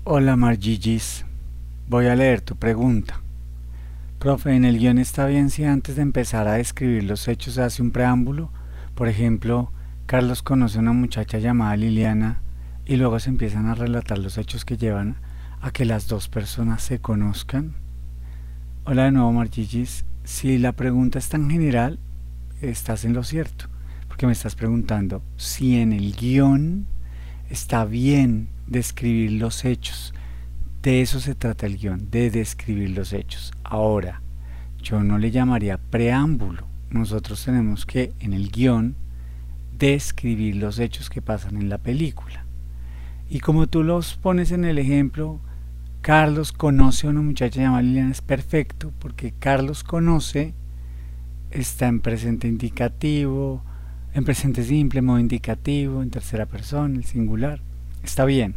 Hola Margigis, voy a leer tu pregunta. Profe, en el guión está bien si antes de empezar a describir los hechos se hace un preámbulo. Por ejemplo, Carlos conoce a una muchacha llamada Liliana y luego se empiezan a relatar los hechos que llevan a que las dos personas se conozcan. Hola de nuevo Margigis, si la pregunta es tan general, estás en lo cierto, porque me estás preguntando si en el guión está bien describir los hechos. De eso se trata el guión, de describir los hechos. Ahora, yo no le llamaría preámbulo. Nosotros tenemos que en el guión describir los hechos que pasan en la película. Y como tú los pones en el ejemplo, Carlos conoce a una muchacha llamada Liliana, es perfecto, porque Carlos conoce está en presente indicativo, en presente simple, modo indicativo, en tercera persona, el singular. Está bien.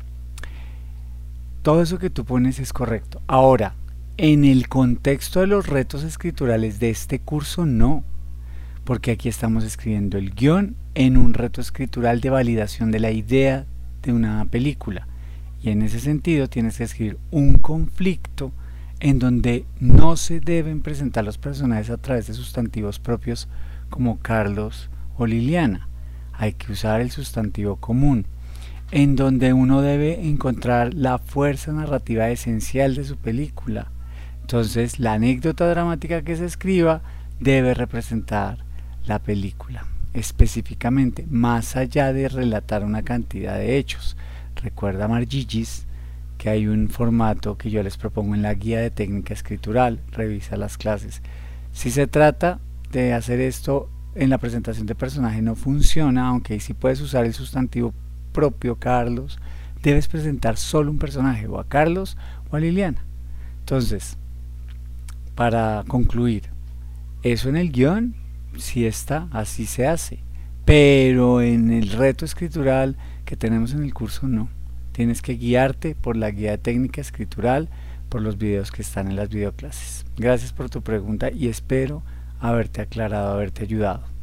Todo eso que tú pones es correcto. Ahora, en el contexto de los retos escriturales de este curso, no, porque aquí estamos escribiendo el guión en un reto escritural de validación de la idea de una película. Y en ese sentido tienes que escribir un conflicto en donde no se deben presentar los personajes a través de sustantivos propios como Carlos o Liliana. Hay que usar el sustantivo común, en donde uno debe encontrar la fuerza narrativa esencial de su película. Entonces, la anécdota dramática que se escriba debe representar la película, específicamente, más allá de relatar una cantidad de hechos. Recuerda, Margigis, que hay un formato que yo les propongo en la guía de técnica escritural. Revisa las clases. Si se trata de hacer esto en la presentación de personaje, no funciona, aunque sí puedes usar el sustantivo propio Carlos. Debes presentar solo un personaje, o a Carlos o a Liliana. Entonces, para concluir, eso en el guión sí está, así se hace, pero en el reto escritural que tenemos en el curso no. Tienes que guiarte por la guía de técnica escritural, por los videos que están en las videoclases. Gracias por tu pregunta y espero haberte aclarado, haberte ayudado.